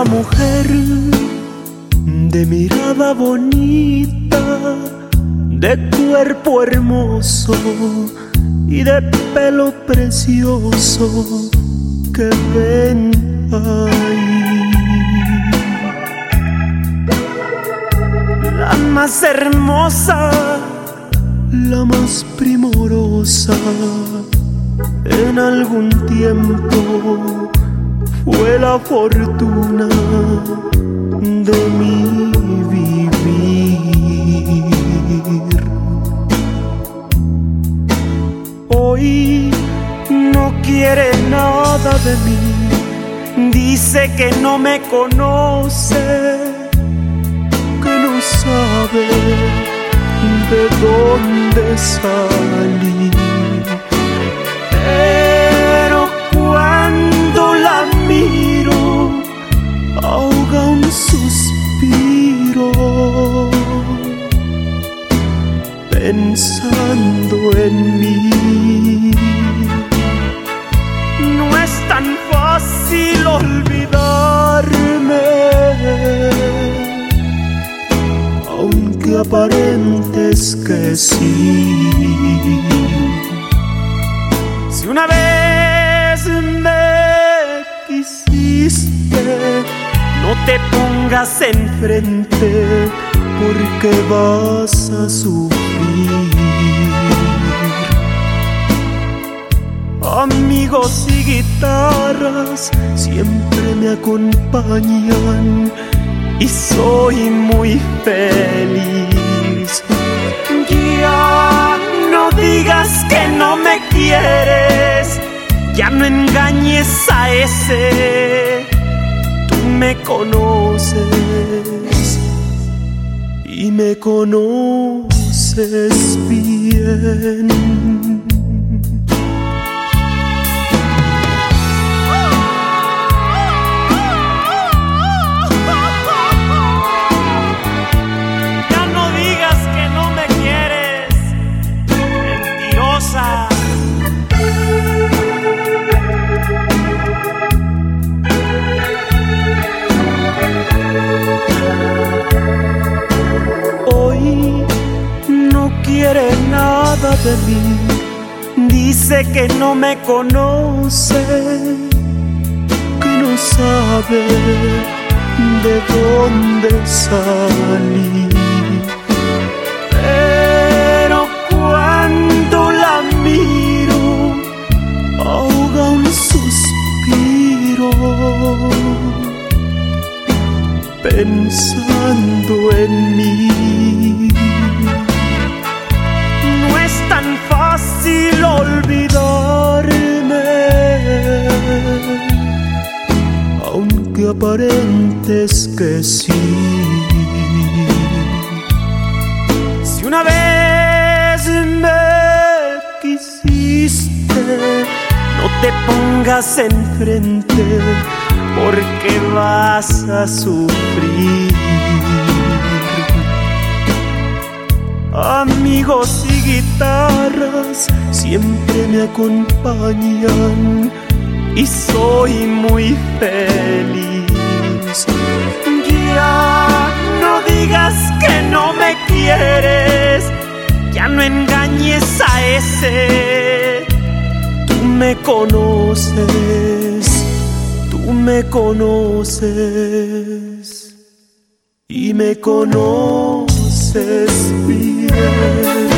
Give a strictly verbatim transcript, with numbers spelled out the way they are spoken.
esa mujer de mirada bonita, de cuerpo hermoso y de pelo precioso que ven ahí. La más hermosa, la más primorosa, en algún tiempo fue la fortuna de mi vivir. Hoy no quiere nada de mí, dice que no me conoce, que no sabe de dónde salí. Pero cuando la miro, ahoga un suspiro, pensando en mí. No es tan fácil olvidarme, aunque aparentes que sí. Si una vez me quisiste, no te pongas enfrente, porque vas a sufrir. Amigos y guitarras siempre me acompañan y soy muy feliz. Ya no digas que no me quieres, ya no engañes a ese. Tú me conoces y me conoces bien. Quiere nada de mí, dice que no me conoce, que no sabe de dónde salí. Pero cuando la miro, ahoga un suspiro, pensando en mí. Tan fácil olvidarme, aunque aparentes que sí. Si una vez me quisiste, no te pongas enfrente, porque vas a sufrir. Amigos y guitarras siempre me acompañan y soy muy feliz. Ya no digas que no me quieres, ya no engañes a ese. Tú me conoces, tú me conoces y me conoces bien.